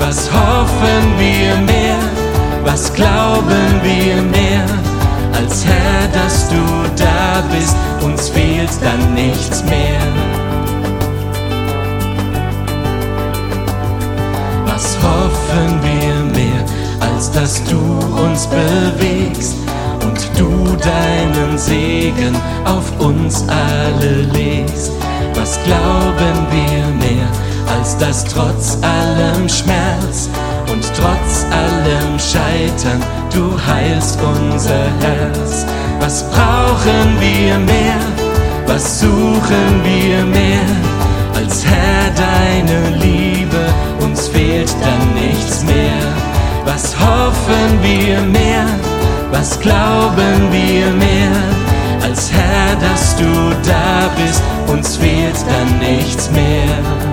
Was hoffen wir mehr? Was glauben wir mehr? Als Herr, dass du da bist, uns fehlt dann nichts mehr. Was hoffen wir mehr, als dass du uns bewegst und du deinen Segen auf uns alle legst? Was glauben wir mehr, als dass trotz allem Schmerz und trotz allem Scheitern du heilst unser Herz? Was brauchen wir mehr? Was suchen wir mehr? Als Herr deine Liebe, uns fehlt dann nichts mehr. Was hoffen wir mehr? Was glauben wir mehr? Als Herr, dass du da bist, uns fehlt dann nichts mehr.